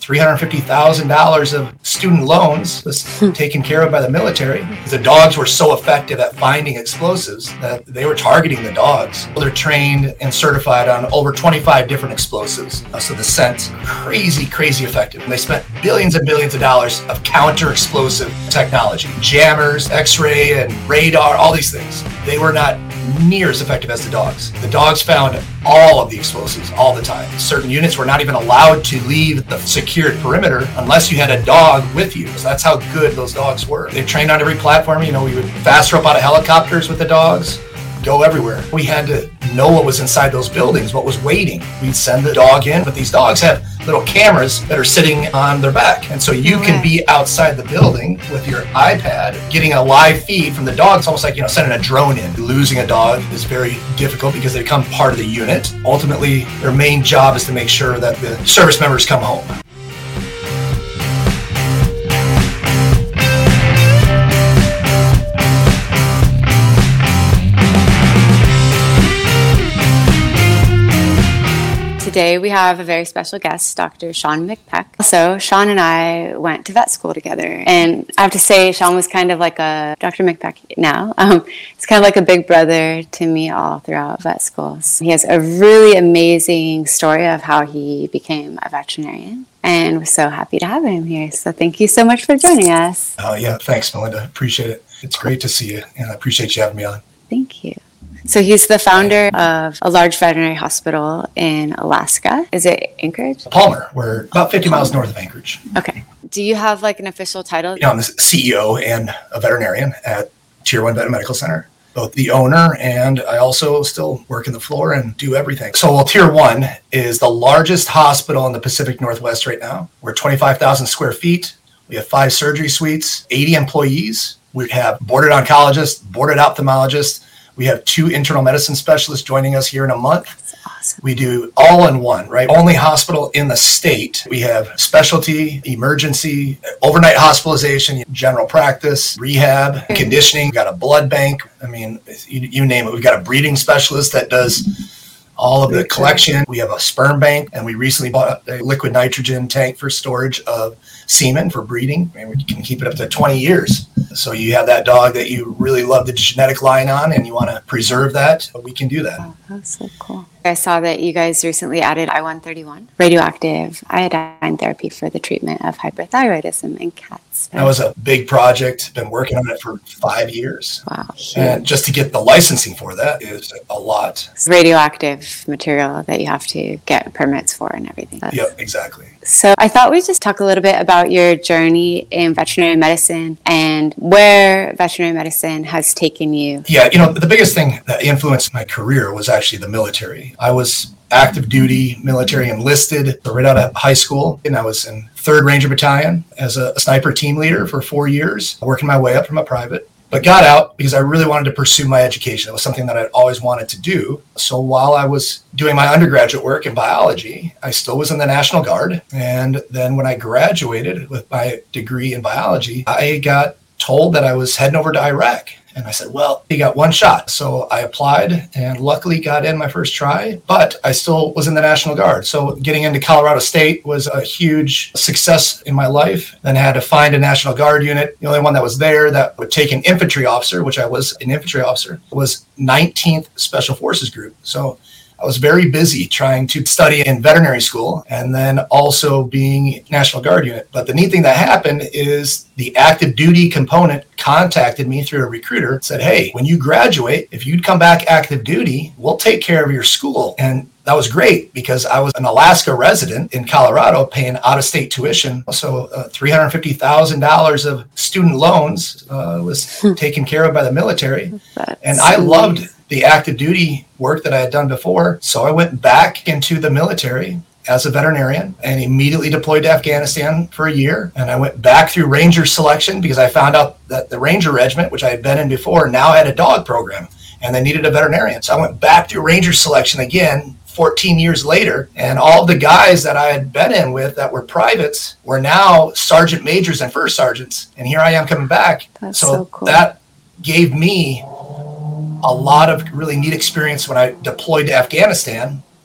$350,000 of student loans was taken care of by the military. The dogs were so effective at finding explosives that they were targeting the dogs. They're trained and certified on over 25 different explosives. So the scent, crazy effective. And they spent billions and billions of dollars of counter-explosive technology, jammers, X-ray and radar, all these things. They were not near as effective as the dogs. The dogs found all of the explosives all the time. Certain units were not even allowed to leave the secured perimeter unless you had a dog with you. So that's how good those dogs were. They trained on every platform. We would fast rope out of helicopters with the dogs, go everywhere. We had to know what was inside those buildings, what was waiting. We'd send the dog in, but these dogs have little cameras that are sitting on their back. And so you can be outside the building with your iPad, getting a live feed from the dog. It's almost like, sending a drone in. Losing a dog is very difficult because they become part of the unit. Ultimately, their main job is to make sure that the service members come home. Today we have a very special guest, Dr. Sean McPeck. So Sean and I went to vet school together, and I have to say Sean was kind of like a Dr. McPeck now. It's kind of like a big brother to me all throughout vet school. So he has a really amazing story of how he became a veterinarian, and we're so happy to have him here. So thank you so much for joining us. Oh yeah, thanks, Melinda. Appreciate it. It's great to see you, and I appreciate you having me on. Thank you. So he's the founder of a large veterinary hospital in Alaska. Is it Anchorage? Palmer. We're about 50 miles north of Anchorage. Okay. Do you have like an official title? I'm the CEO and a veterinarian at Tier 1 Vet Medical Center. Both the owner and I also still work in the floor and do everything. So Tier 1 is the largest hospital in the Pacific Northwest right now. We're 25,000 square feet. We have 5 surgery suites, 80 employees. We have boarded oncologists, boarded ophthalmologists. We have 2 internal medicine specialists joining us here in a month. That's awesome. We do all in one, right? Only hospital in the state. We have specialty, emergency, overnight hospitalization, general practice, rehab, conditioning. We've got a blood bank. You name it. We've got a breeding specialist that does all of the collection. We have a sperm bank, and we recently bought a liquid nitrogen tank for storage of semen for breeding. We can keep it up to 20 years. So you have that dog that you really love the genetic line on and you want to preserve that, we can do that. Oh, that's so cool. I saw that you guys recently added I-131, radioactive iodine therapy for the treatment of hyperthyroidism in cats. That was a big project. Been working on it for 5 years. Wow. And just to get the licensing for that is a lot. It's radioactive material that you have to get permits for and everything. Yep, exactly. So I thought we'd just talk a little bit about your journey in veterinary medicine and where veterinary medicine has taken you. Yeah, the biggest thing that influenced my career was actually the military. I was active duty military enlisted right out of high school, and I was in 3rd Ranger Battalion as a sniper team leader for 4 years, working my way up from a private. But got out because I really wanted to pursue my education. It was something that I'd always wanted to do. So while I was doing my undergraduate work in biology, I still was in the National Guard. And then when I graduated with my degree in biology, I got told that I was heading over to Iraq. And I said, well, you got one shot. So I applied and luckily got in my first try, but I still was in the National Guard. So getting into Colorado State was a huge success in my life. Then I had to find a National Guard unit. The only one that was there that would take an infantry officer, which I was an infantry officer, was 19th Special Forces Group. So I was very busy trying to study in veterinary school and then also being National Guard unit. But the neat thing that happened is the active duty component contacted me through a recruiter, said, hey, when you graduate, if you'd come back active duty, we'll take care of your school. And that was great because I was an Alaska resident in Colorado paying out-of-state tuition. So $350,000 of student loans was taken care of by the military. And I loved the active duty work that I had done before. So I went back into the military as a veterinarian and immediately deployed to Afghanistan for a year. And I went back through Ranger selection because I found out that the Ranger Regiment, which I had been in before, now had a dog program and they needed a veterinarian. So I went back through Ranger selection again 14 years later, and all of the guys that I had been in with that were privates were now sergeant majors and first sergeants. And here I am coming back. That's so cool. That gave me a lot of really neat experience when I deployed to Afghanistan.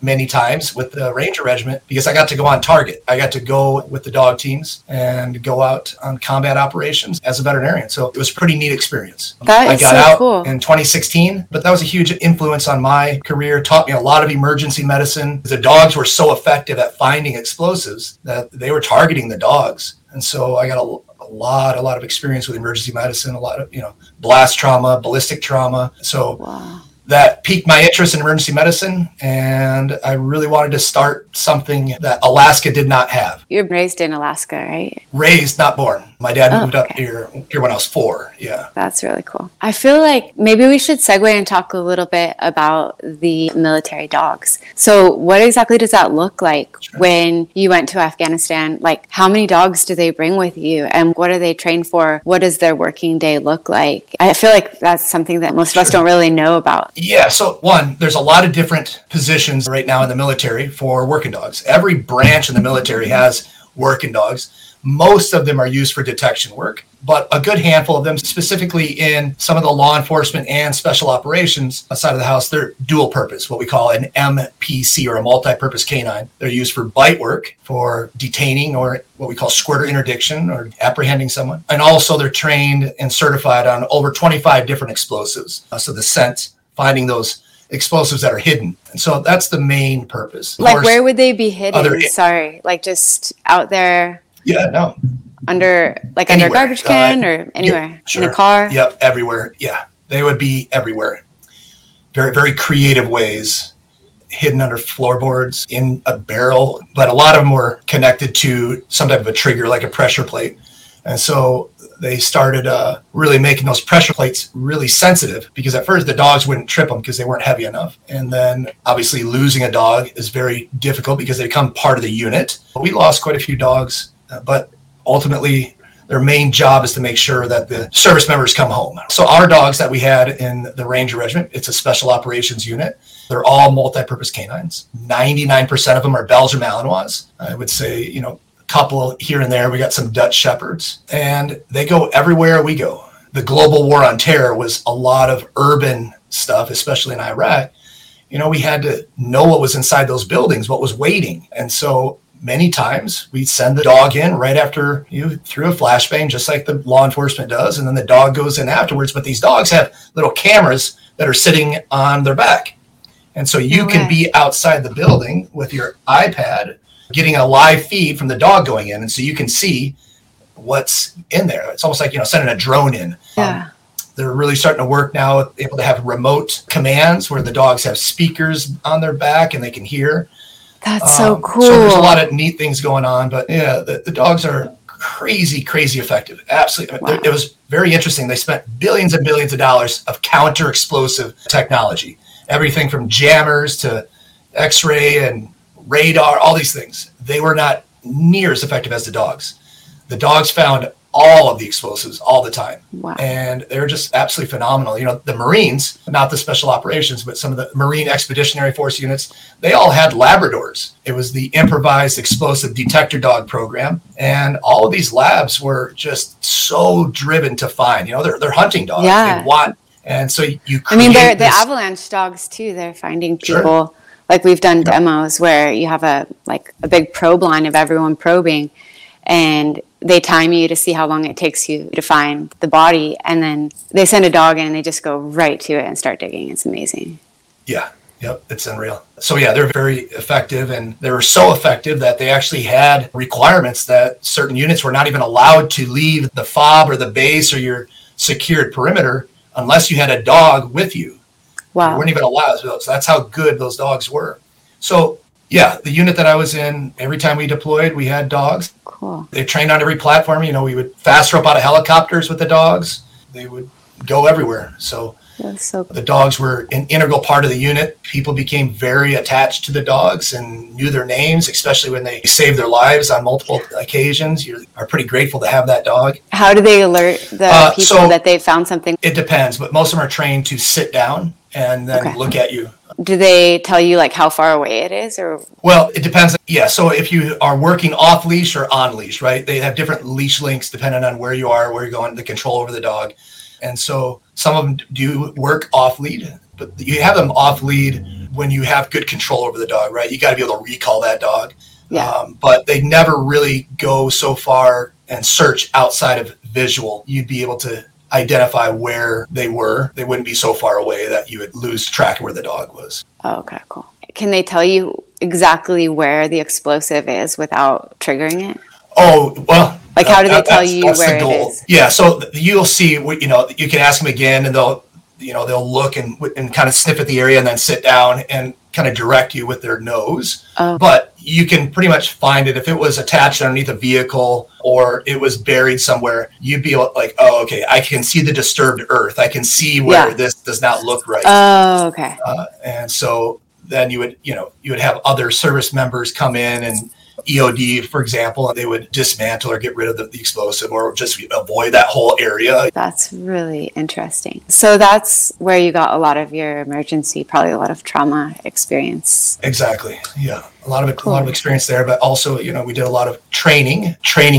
many times with the Ranger Regiment because I got to go on target. I got to go with the dog teams and go out on combat operations as a veterinarian. So it was a pretty neat experience. That is I got so out cool. in 2016, but that was a huge influence on my career, taught me a lot of emergency medicine. The dogs were so effective at finding explosives that they were targeting the dogs. And so I got a lot of experience with emergency medicine, a lot of, blast trauma, ballistic trauma. So Wow. that piqued my interest in emergency medicine, and I really wanted to start something that Alaska did not have. You're raised in Alaska, right? Raised, not born. My dad moved up okay. here when I was 4. Yeah. That's really cool. I feel like maybe we should segue and talk a little bit about the military dogs. So what exactly does that look like when you went to Afghanistan? Like, how many dogs do they bring with you, and what are they trained for? What does their working day look like? I feel like that's something that most of us don't really know about. Yeah. So one, there's a lot of different positions right now in the military for working dogs. Every branch in the military has working dogs. Most of them are used for detection work, but a good handful of them, specifically in some of the law enforcement and special operations side of the house, they're dual purpose, what we call an MPC, or a multi-purpose canine. They're used for bite work, for detaining, or what we call squirter interdiction, or apprehending someone. And also they're trained and certified on over 25 different explosives. So the scent, finding those explosives that are hidden. And so that's the main purpose. Of Like, course, where would they be hidden? Sorry, like just out there yeah, no. under a Anywhere. garbage can or anywhere? Yeah, sure. In a car? Yep, everywhere. Yeah, they would be everywhere. Very, very creative ways, hidden under floorboards, in a barrel, but a lot of them were connected to some type of a trigger, like a pressure plate. And so they started really making those pressure plates really sensitive, because at first the dogs wouldn't trip them because they weren't heavy enough. And then obviously losing a dog is very difficult because they become part of the unit. We lost quite a few dogs, but ultimately their main job is to make sure that the service members come home. So our dogs that we had in the Ranger Regiment, it's a special operations unit. They're all multi-purpose canines. 99% of them are Belgian Malinois. I would say, couple here and there. We got some Dutch Shepherds, and they go everywhere we go. The global war on terror was a lot of urban stuff, especially in Iraq. We had to know what was inside those buildings, what was waiting. And so many times we'd send the dog in right after you threw a flashbang, just like the law enforcement does. And then the dog goes in afterwards. But these dogs have little cameras that are sitting on their back. And so you can be outside the building with your iPad getting a live feed from the dog going in, and so you can see what's in there. It's almost like sending a drone in. Yeah. They're really starting to work now, able to have remote commands where the dogs have speakers on their back and they can hear. That's so cool. So there's a lot of neat things going on, but yeah, the dogs are crazy effective. Absolutely. Wow. It was very interesting. They spent billions and billions of dollars of counter explosive technology, everything from jammers to X-ray and radar, all these things. They were not near as effective as the dogs. The dogs found all of the explosives all the time. Wow. And they're just absolutely phenomenal. The Marines, not the special operations, but some of the Marine Expeditionary Force units, they all had Labradors. It was the improvised explosive detector dog program. And all of these labs were just so driven to find, they're hunting dogs. Yeah. They want, and so you they're the avalanche dogs too. They're finding people. Sure. Like, we've done demos where you have a big probe line of everyone probing, and they time you to see how long it takes you to find the body, and then they send a dog in and they just go right to it and start digging. It's amazing. Yeah. Yep. It's unreal. So yeah, they're very effective, and they were so effective that they actually had requirements that certain units were not even allowed to leave the FOB or the base or your secured perimeter unless you had a dog with you. Wow. We weren't even allowed. So that's how good those dogs were. So yeah, the unit that I was in, every time we deployed, we had dogs. Cool. They trained on every platform. We would fast rope out of helicopters with the dogs. They would go everywhere. So That's so cool. The dogs were an integral part of the unit. People became very attached to the dogs and knew their names, especially when they saved their lives on multiple occasions. You are pretty grateful to have that dog. How do they alert the people that they found something? It depends, but most of them are trained to sit down and then look at you. Do they tell you how far away it is, or? Well, it depends. Yeah. So if you are working off leash or on leash, right? They have different leash lengths depending on where you are, where you're going, the control over the dog. And so some of them do work off lead, but you have them off lead when you have good control over the dog, right? You got to be able to recall that dog. Yeah. But they never really go so far and search outside of visual. You'd be able to identify where they were. They wouldn't be so far away that you would lose track of where the dog was. Oh, okay, cool. Can they tell you exactly where the explosive is without triggering it? Oh, well. Like, how do they tell you where it is? Yeah, so you'll see, you know, you can ask them again, and they'll look and kind of sniff at the area and then sit down and kind of direct you with their nose. Oh. But you can pretty much find it if it was attached underneath a vehicle or it was buried somewhere. You'd be like, oh, okay, I can see the disturbed earth. I can see where this does not look right. Oh, okay. And so then you would have other service members come in and EOD, for example, and they would dismantle or get rid of the explosive or just avoid that whole area. That's really interesting. So that's where you got a lot of your emergency, probably a lot of trauma experience. Exactly. Yeah. A lot of experience there, but also, you know, we did a lot of training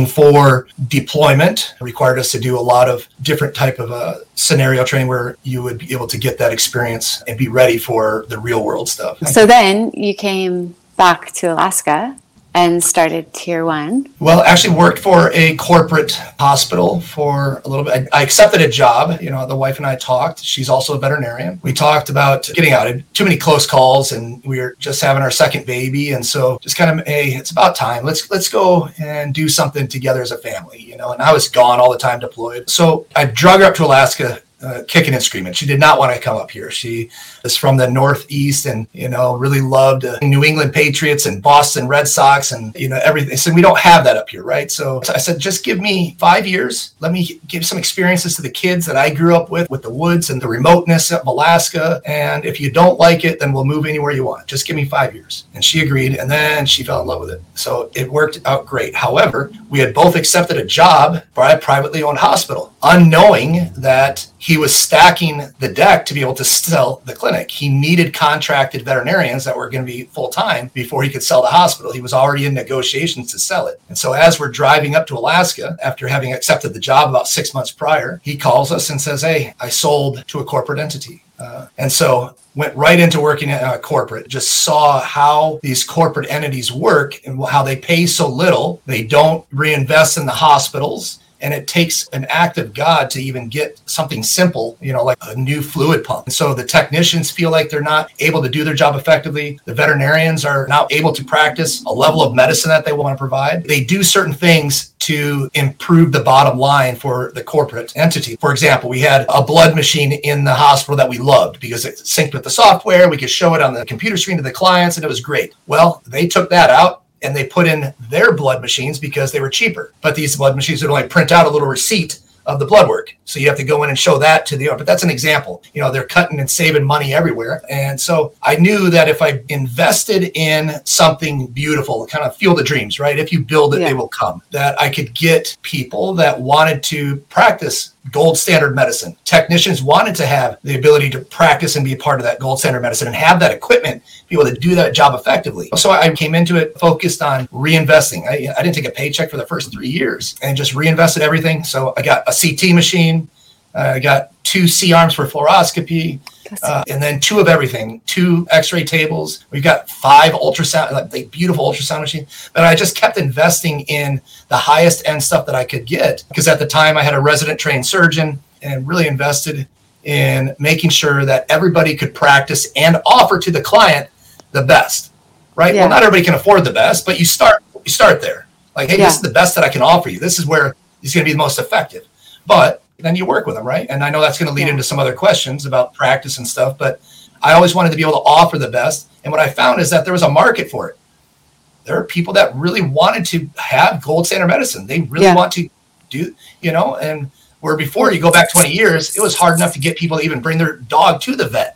for deployment. It required us to do a lot of different type of scenario training where you would be able to get that experience and be ready for the real world stuff. So then you came back to Alaska and started Tier 1. Well, actually worked for a corporate hospital for a little bit. I accepted a job. You know, the wife and I talked. She's also a veterinarian. We talked about getting out. Too many close calls, and we were just having our second baby. And so just kind of, hey, it's about time. Let's go and do something together as a family, you know. And I was gone all the time, deployed. So I drug her up to Alaska, kicking and screaming. She did not want to come up here. She is from the Northeast and, you know, really loved New England Patriots and Boston Red Sox and, you know, everything. So we don't have that up here, right? So I said, just give me 5 years. Let me give some experiences to the kids that I grew up with the woods and the remoteness of Alaska. And if you don't like it, then we'll move anywhere you want. Just give me 5 years. And she agreed. And then she fell in love with it. So it worked out great. However, we had both accepted a job by a privately owned hospital, unknowing that he was stacking the deck to be able to sell the clinic. He needed contracted veterinarians that were going to be full-time before he could sell the hospital. He was already in negotiations to sell it. And so as we're driving up to Alaska, after having accepted the job about 6 months prior, he calls us and says, hey, I sold to a corporate entity. And so went right into working at corporate, just saw how these corporate entities work and how they pay so little. They don't reinvest in the hospitals. And it takes an act of God to even get something simple, you know, like a new fluid pump. And so the technicians feel like they're not able to do their job effectively. The veterinarians are not able to practice a level of medicine that they want to provide. They do certain things to improve the bottom line for the corporate entity. For example, we had a blood machine in the hospital that we loved because it synced with the software. We could show it on the computer screen to the clients, and it was great. Well, they took that out and they put in their blood machines because they were cheaper. But these blood machines would only print out a little receipt of the blood work. So you have to go in and show that to the owner. But that's an example. You know, they're cutting and saving money everywhere. And so I knew that if I invested in something beautiful, kind of Field of Dreams, right? If you build it, they will come. That I could get people that wanted to practice gold standard medicine. Technicians wanted to have the ability to practice and be a part of that gold standard medicine and have that equipment, be able to do that job effectively. So I came into it focused on reinvesting. I didn't take a paycheck for the first 3 years and just reinvested everything. So I got a CT machine. I got 2 C-arms for fluoroscopy, and then 2 of everything, 2 x-ray tables. We've got 5 ultrasound, like beautiful ultrasound machines. But I just kept investing in the highest end stuff that I could get because at the time I had a resident trained surgeon and really invested in making sure that everybody could practice and offer to the client the best, right? Well, not everybody can afford the best, but you start there. Like, hey, this is the best that I can offer you. This is where it's going to be the most effective. But then you work with them, right? And I know that's going to lead into some other questions about practice and stuff, but I always wanted to be able to offer the best. And what I found is that there was a market for it. There are people that really wanted to have gold standard medicine. They really want to do, you know, and where before you go back 20 years, it was hard enough to get people to even bring their dog to the vet.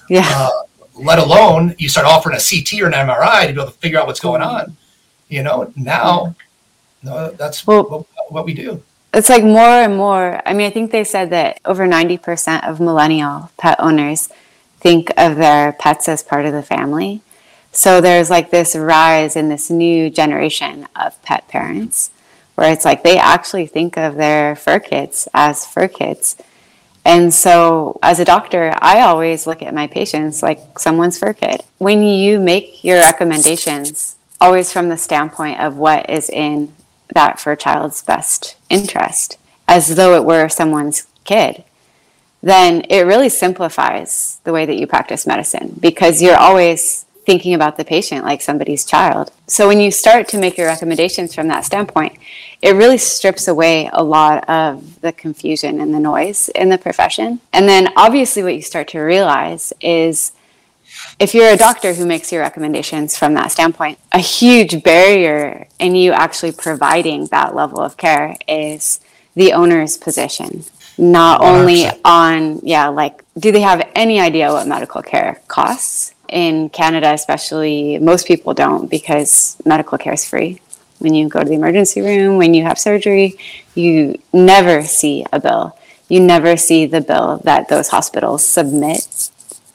Let alone you start offering a CT or an MRI to be able to figure out what's going on. You know, now that's what we do. It's like more and more. I mean, I think they said that over 90% of millennial pet owners think of their pets as part of the family. So there's like this rise in this new generation of pet parents where it's like they actually think of their fur kids as fur kids. And so as a doctor, I always look at my patients like someone's fur kid. When you make your recommendations, always from the standpoint of what is in that fur child's best interest, as though it were someone's kid, then it really simplifies the way that you practice medicine, because you're always thinking about the patient like somebody's child. So when you start to make your recommendations from that standpoint, it really strips away a lot of the confusion and the noise in the profession. And then obviously what you start to realize is, if you're a doctor who makes your recommendations from that standpoint, a huge barrier in you actually providing that level of care is the owner's position. Not 100%. Only on, do they have any idea what medical care costs? In Canada especially, most people don't, because medical care is free. When you go to the emergency room, when you have surgery, you never see a bill. You never see the bill that those hospitals submit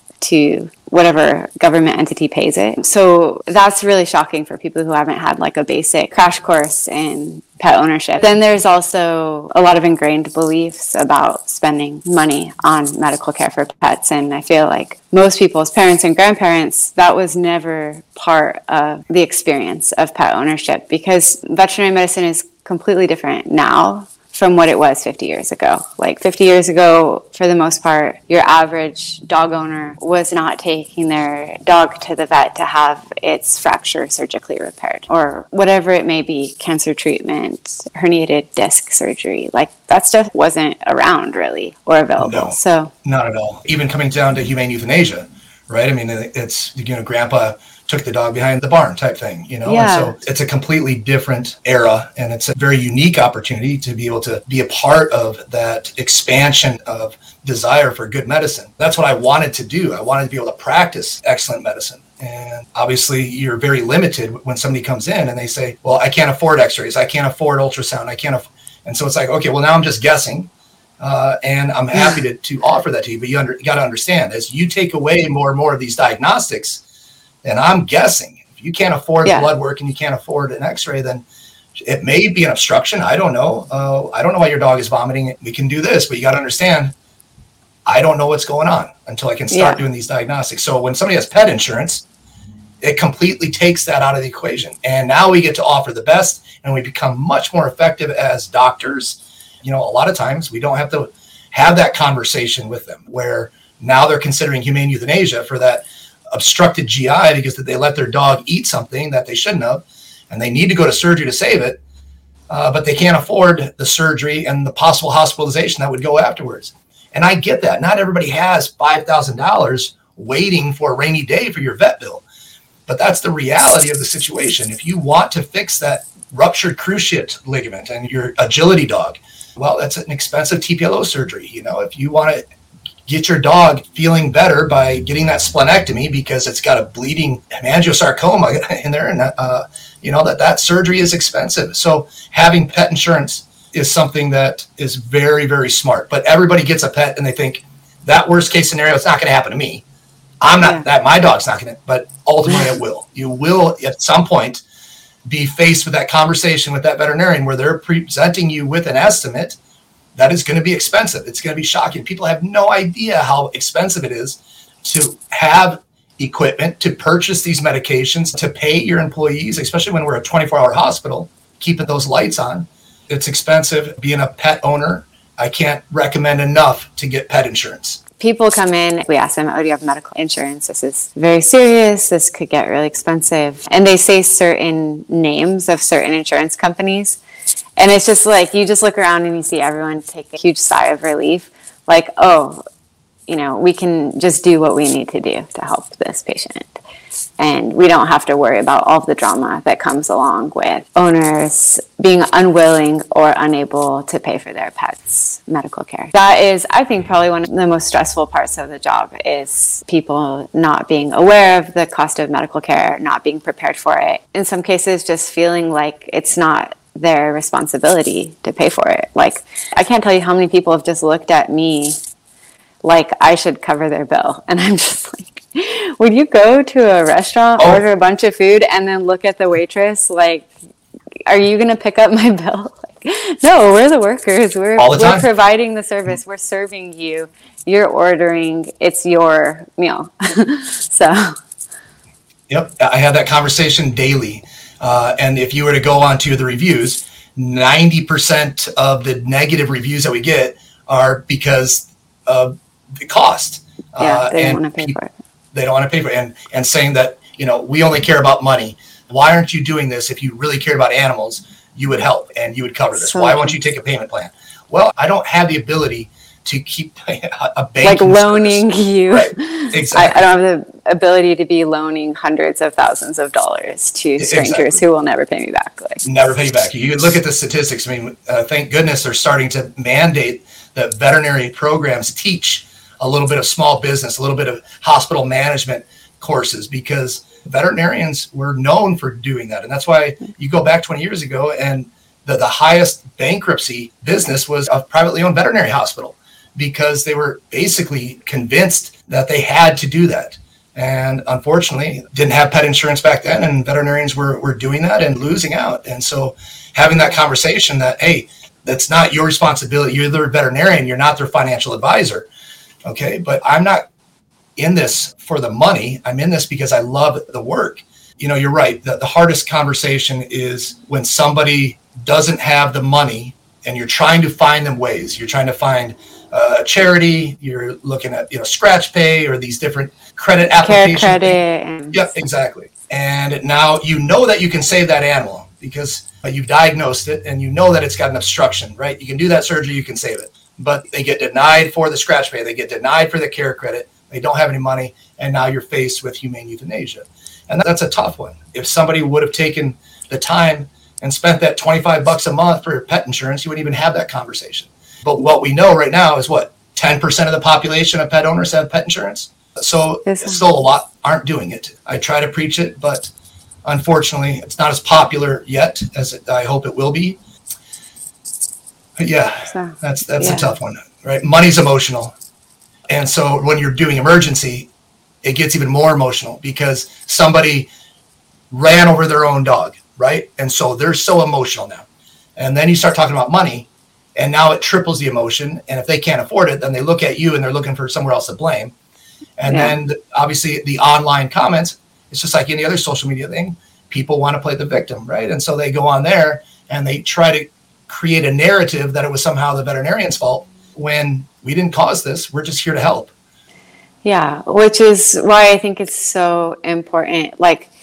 to whatever government entity pays it. So that's really shocking for people who haven't had like a basic crash course in pet ownership. Then there's also a lot of ingrained beliefs about spending money on medical care for pets. And I feel like most people's parents and grandparents, that was never part of the experience of pet ownership, because veterinary medicine is completely different now from what it was 50 years ago. Like 50 years ago, for the most part, your average dog owner was not taking their dog to the vet to have its fracture surgically repaired, or whatever it may be, cancer treatment, herniated disc surgery. Like that stuff wasn't around really or available. No, so not at all. Even coming down to humane euthanasia, right? I mean, it's, grandpa took the dog behind the barn type thing, Yeah. And so it's a completely different era, and it's a very unique opportunity to be able to be a part of that expansion of desire for good medicine. That's what I wanted to do. I wanted to be able to practice excellent medicine. And obviously you're very limited when somebody comes in and they say, well, I can't afford x-rays. I can't afford ultrasound. And so it's like, okay, well, now I'm just guessing. And I'm happy to offer that to you, but you got to understand, as you take away more and more of these diagnostics, and I'm guessing if you can't afford blood work and you can't afford an x-ray, then it may be an obstruction. I don't know. I don't know why your dog is vomiting. We can do this, but you got to understand, I don't know what's going on until I can start doing these diagnostics. So when somebody has pet insurance, it completely takes that out of the equation. And now we get to offer the best, and we become much more effective as doctors. A lot of times we don't have to have that conversation with them, where now they're considering humane euthanasia for that obstructed GI because they let their dog eat something that they shouldn't have, and they need to go to surgery to save it, but they can't afford the surgery and the possible hospitalization that would go afterwards. And I get that. Not everybody has $5,000 waiting for a rainy day for your vet bill, but that's the reality of the situation. If you want to fix that ruptured cruciate ligament and your agility dog, well, that's an expensive TPLO surgery. If you want to get your dog feeling better by getting that splenectomy because it's got a bleeding hemangiosarcoma in there, and that surgery is expensive. So having pet insurance is something that is very, very smart. But everybody gets a pet and they think that worst case scenario, it's not going to happen to me. I'm not that, my dog's not going to, but ultimately it will. You will at some point be faced with that conversation with that veterinarian where they're presenting you with an estimate that is going to be expensive. It's going to be shocking. People have no idea how expensive it is to have equipment, to purchase these medications, to pay your employees, especially when we're a 24-hour hospital, keeping those lights on. It's expensive. Being a pet owner, I can't recommend enough to get pet insurance. People come in, we ask them, do you have medical insurance? This is very serious. This could get really expensive. And they say certain names of certain insurance companies. And it's just like, you just look around and you see everyone take a huge sigh of relief. Like, we can just do what we need to do to help this patient. And we don't have to worry about all of the drama that comes along with owners being unwilling or unable to pay for their pets' medical care. That is, I think, probably one of the most stressful parts of the job, is people not being aware of the cost of medical care, not being prepared for it. In some cases, just feeling like it's not their responsibility to pay for it. Like, I can't tell you how many people have just looked at me like I should cover their bill. And I'm just like, would you go to a restaurant, order a bunch of food, and then look at the waitress like, are you going to pick up my bill? No, we're the workers. All the time. We're providing the service. We're serving you. You're ordering. It's your meal. So. Yep, I have that conversation daily. And if you were to go onto the reviews, 90% of the negative reviews that we get are because of the cost. They don't want to pay for it. They don't want to pay for it. And saying that, we only care about money. Why aren't you doing this? If you really cared about animals, you would help and you would cover this. Why won't you take a payment plan? Well, I don't have the ability to keep a banking like loaning service. You. Right. Exactly. I don't have the ability to be loaning hundreds of thousands of dollars to strangers who will never pay me back. Never pay you back. You look at the statistics. I mean, thank goodness they're starting to mandate that veterinary programs teach a little bit of small business, a little bit of hospital management courses, because veterinarians were known for doing that. And that's why you go back 20 years ago and the highest bankruptcy business was a privately owned veterinary hospital, because they were basically convinced that they had to do that. And unfortunately, didn't have pet insurance back then, and veterinarians were doing that and losing out. And so having that conversation that, hey, that's not your responsibility. You're their veterinarian. You're not their financial advisor. Okay. But I'm not in this for the money. I'm in this because I love the work. You're right. The hardest conversation is when somebody doesn't have the money and you're trying to find them ways. You're trying to find a charity. You're looking at, scratch pay or these different credit applications. Care credit. Yep, exactly. And now that you can save that animal because you've diagnosed it and you know that it's got an obstruction, right? You can do that surgery, you can save it. But they get denied for the scratch pay. They get denied for the care credit. They don't have any money. And now you're faced with humane euthanasia. And that's a tough one. If somebody would have taken the time and spent that $25 a month for pet insurance, you wouldn't even have that conversation. But what we know right now is 10% of the population of pet owners have pet insurance. So still a lot aren't doing it. I try to preach it, but unfortunately, it's not as popular yet as I hope it will be. But that's a tough one, right? Money's emotional. And so when you're doing emergency, it gets even more emotional because somebody ran over their own dog, right? And so they're so emotional now. And then you start talking about money, and now it triples the emotion. And if they can't afford it, then they look at you and they're looking for somewhere else to blame. And then obviously the online comments, it's just like any other social media thing. People want to play the victim, right? And so they go on there and they try to create a narrative that it was somehow the veterinarian's fault when we didn't cause this. We're just here to help. Yeah, which is why I think it's so important.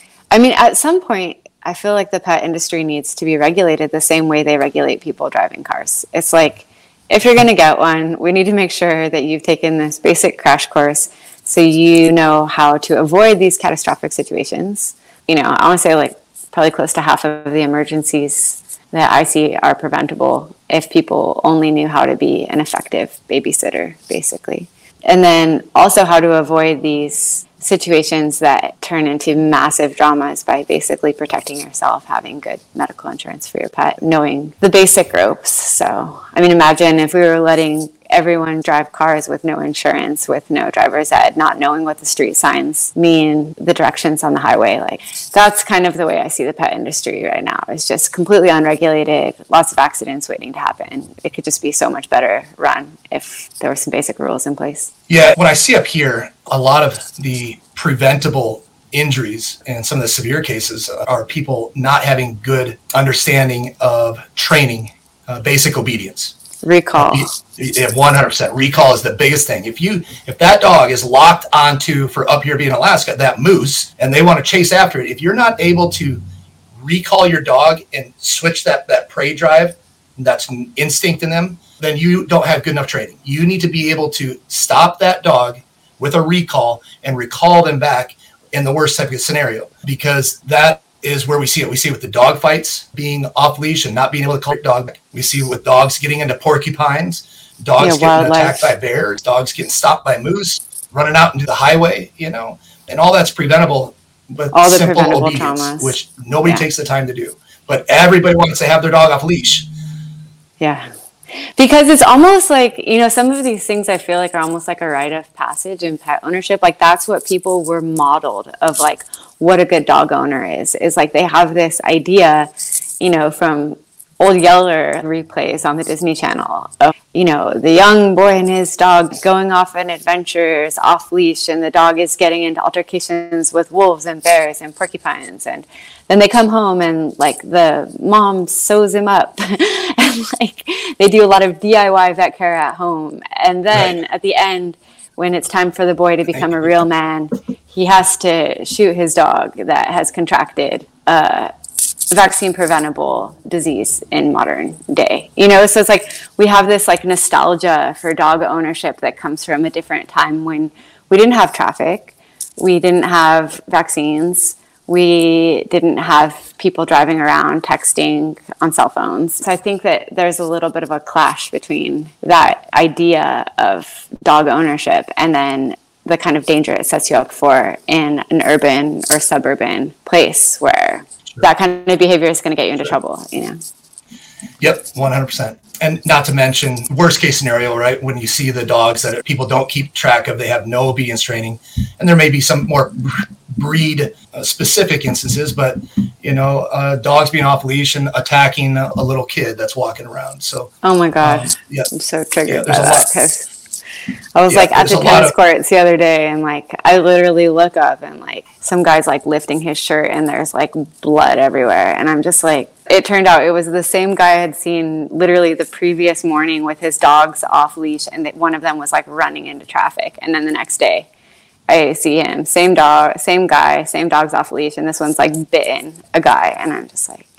At some point, I feel like the pet industry needs to be regulated the same way they regulate people driving cars. It's like, if you're going to get one, we need to make sure that you've taken this basic crash course so you know how to avoid these catastrophic situations. I want to say probably close to half of the emergencies that I see are preventable if people only knew how to be an effective babysitter, basically. And then also how to avoid these situations that turn into massive dramas by basically protecting yourself, having good medical insurance for your pet, knowing the basic ropes. So, imagine if we were letting everyone drive cars with no insurance, with no driver's ed, not knowing what the street signs mean, the directions on the highway. That's kind of the way I see the pet industry right now. It's just completely unregulated, lots of accidents waiting to happen. It could just be so much better run if there were some basic rules in place. Yeah, what I see up here, a lot of the preventable injuries and some of the severe cases are people not having good understanding of training, basic obedience. Recall. 100%. Recall is the biggest thing. If that dog is locked onto, for up here being Alaska, that moose, and they want to chase after it, if you're not able to recall your dog and switch that prey drive, that's an instinct in them, then you don't have good enough training. You need to be able to stop that dog with a recall and recall them back in the worst type of scenario, because that is where we see it. We see it with the dog fights, being off leash and not being able to call your dog back. We see with dogs getting into porcupines, dogs getting attacked by bears, dogs getting stopped by moose, running out into the highway, and all that's preventable with all the simple preventable obedience, traumas, which nobody takes the time to do. But everybody wants to have their dog off leash. Yeah. Because it's almost like, some of these things I feel like are almost like a rite of passage in pet ownership. That's what people were modeled of, what a good dog owner is like they have this idea, from Old Yeller replays on the Disney Channel of, the young boy and his dog going off on adventures off leash, and the dog is getting into altercations with wolves and bears and porcupines, and then they come home and like the mom sews him up and like they do a lot of DIY vet care at home, and then at the end, when it's time for the boy to become a real man, he has to shoot his dog that has contracted vaccine preventable disease in modern day. So it's like we have this like nostalgia for dog ownership that comes from a different time when we didn't have traffic, we didn't have vaccines, we didn't have people driving around texting on cell phones. So I think that there's a little bit of a clash between that idea of dog ownership and then the kind of danger it sets you up for in an urban or suburban place where that kind of behavior is going to get you into trouble, Yep, 100%. And not to mention, worst case scenario, right? When you see the dogs that people don't keep track of, they have no obedience training. And there may be some more breed specific instances, but, dogs being off leash and attacking a little kid that's walking around. So, oh my God, I'm so triggered by that because I was like at the tennis courts the other day, and like I literally look up and like some guy's like lifting his shirt and there's like blood everywhere, and I'm just like, it turned out it was the same guy I had seen literally the previous morning with his dogs off leash, and one of them was like running into traffic, and then the next day I see him, same dog, same guy, same dog's off leash, and this one's like bitten a guy, and I'm just like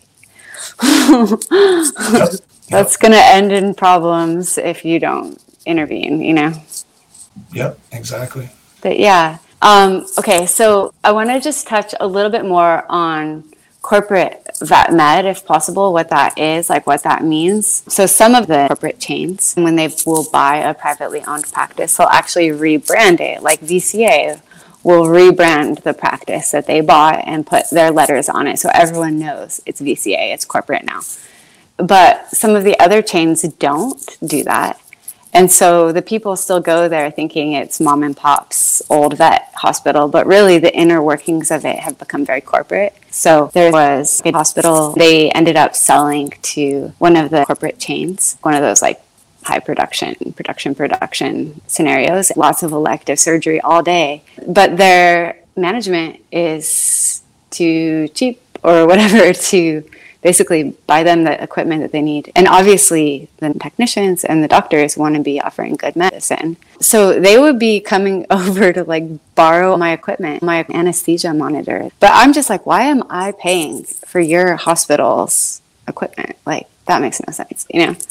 that's gonna end in problems if you don't intervene, Yep, exactly. But yeah. Okay, so I want to just touch a little bit more on corporate vet med, if possible, what that is, like what that means. So some of the corporate chains, when they will buy a privately owned practice, they'll actually rebrand it. Like VCA will rebrand the practice that they bought and put their letters on it so everyone knows it's VCA, it's corporate now. But some of the other chains don't do that. And so the people still go there thinking it's mom and pop's old vet hospital, but really the inner workings of it have become very corporate. So there was a hospital, they ended up selling to one of the corporate chains, one of those like high production scenarios, lots of elective surgery all day, but their management is too cheap or whatever to basically buy them the equipment that they need. And obviously the technicians and the doctors want to be offering good medicine. So they would be coming over to like borrow my equipment, my anesthesia monitor. But I'm just like, why am I paying for your hospital's equipment? Like that makes no sense,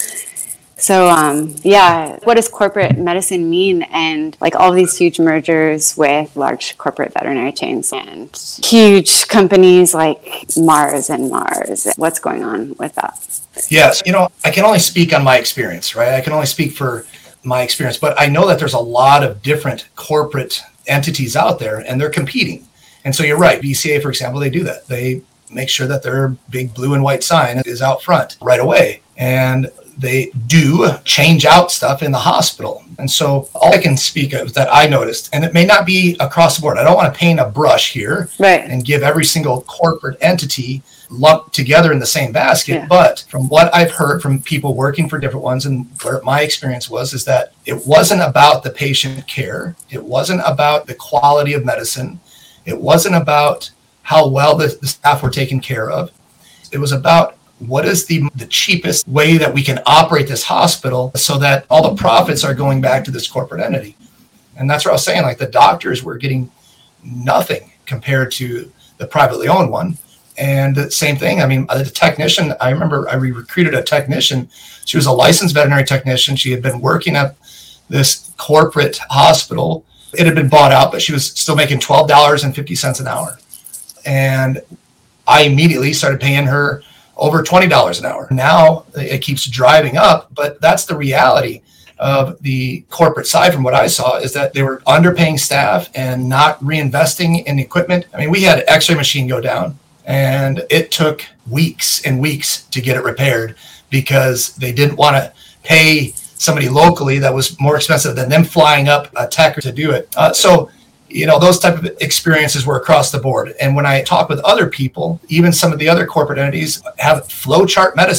So, what does corporate medicine mean? And like all these huge mergers with large corporate veterinary chains and huge companies like Mars. What's going on with that? Yes. I can only speak on my experience, right? I can only speak for my experience, but I know that there's a lot of different corporate entities out there and they're competing. And so you're right. VCA, for example, they do that. They make sure that their big blue and white sign is out front right away. And they do change out stuff in the hospital. And so all I can speak of that I noticed, and it may not be across the board. I don't want to paint a brush here and give every single corporate entity lumped together in the same basket. Yeah. But from what I've heard from people working for different ones and where my experience was, is that it wasn't about the patient care. It wasn't about the quality of medicine. It wasn't about how well the staff were taken care of. It was about what is the cheapest way that we can operate this hospital so that all the profits are going back to this corporate entity. And that's what I was saying, like the doctors were getting nothing compared to the privately owned one. And the same thing, the technician, I remember I recruited a technician. She was a licensed veterinary technician. She had been working at this corporate hospital. It had been bought out, but she was still making $12.50 an hour. And I immediately started paying her over $20 an hour. Now it keeps driving up, but that's the reality of the corporate side from what I saw, is that they were underpaying staff and not reinvesting in equipment. We had an x-ray machine go down and it took weeks and weeks to get it repaired because they didn't want to pay somebody locally that was more expensive than them flying up a tech to do it. Those type of experiences were across the board. And when I talk with other people, even some of the other corporate entities have flowchart medicine.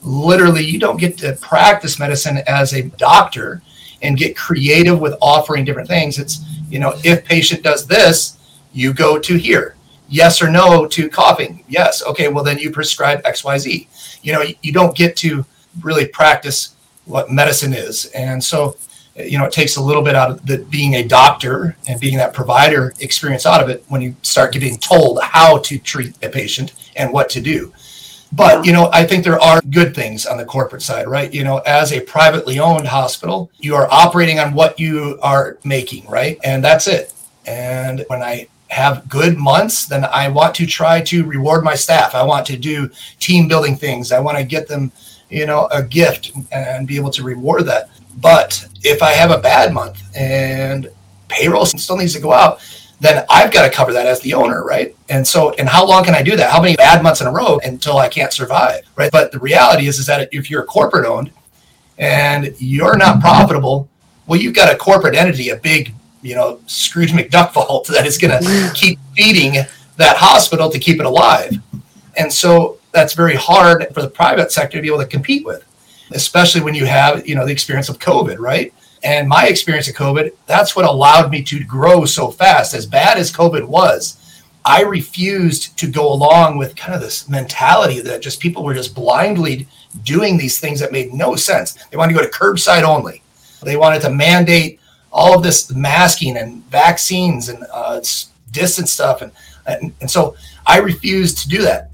literally you don't get to practice medicine as a doctor and get creative with offering different things. It's, if patient does this, you go to here. Yes or no to coughing. Yes. Okay. Well, then you prescribe XYZ. You don't get to really practice what medicine is. And so, it takes a little bit out of the being a doctor and being that provider experience out of it when you start getting told how to treat a patient and what to do. But, I think there are good things on the corporate side, right? As a privately owned hospital, you are operating on what you are making, right? And that's it. And when I have good months, then I want to try to reward my staff. I want to do team building things. I want to get them, a gift and be able to reward that. But if I have a bad month and payroll still needs to go out, then I've got to cover that as the owner, right? And how long can I do that? How many bad months in a row until I can't survive, right? But the reality is that if you're corporate owned and you're not profitable, well, you've got a corporate entity, a big, Scrooge McDuck vault that is going to keep feeding that hospital to keep it alive. And so that's very hard for the private sector to be able to compete with, especially when you have, the experience of COVID, right? And my experience of COVID, that's what allowed me to grow so fast. As bad as COVID was, I refused to go along with kind of this mentality that just people were just blindly doing these things that made no sense. They wanted to go to curbside only. They wanted to mandate all of this masking and vaccines and distance stuff. And so I refused to do that.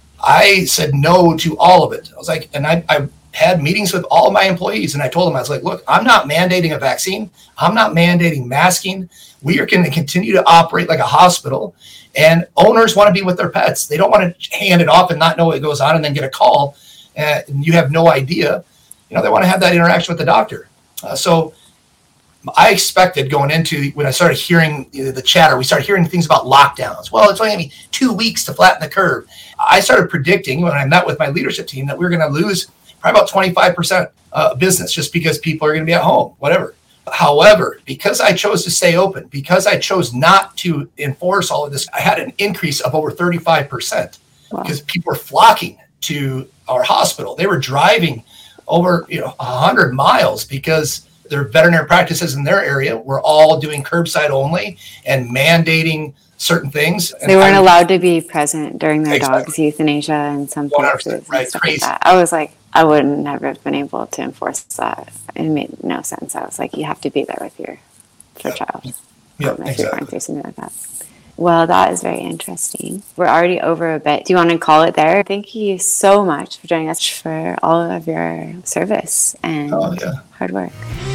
I said no to all of it. I was like, and I had meetings with all of my employees, and I told them, I was like, look, I'm not mandating a vaccine. I'm not mandating masking. We are going to continue to operate like a hospital, and owners want to be with their pets. They don't want to hand it off and not know what goes on and then get a call and you have no idea. They want to have that interaction with the doctor. So I expected going into, when I started hearing the chatter, we started hearing things about lockdowns. Well, it's only going to be 2 weeks to flatten the curve. I started predicting when I met with my leadership team that we were going to lose probably about 25% business just because people are going to be at home, whatever. However, because I chose to stay open, because I chose not to enforce all of this, I had an increase of over 35%. Wow. Because people were flocking to our hospital. They were driving over 100 miles because their veterinary practices in their area were all doing curbside only and mandating certain things. They weren't allowed to be present during their dog's euthanasia in some places. Right, crazy. Like that. I was like, I would never have been able to enforce that. It made no sense. I was like, you have to be there with your child. Yeah, if you're going through something like that. Well, that is very interesting. We're already over a bit. Do you want to call it there? Thank you so much for joining us, for all of your service and hard work.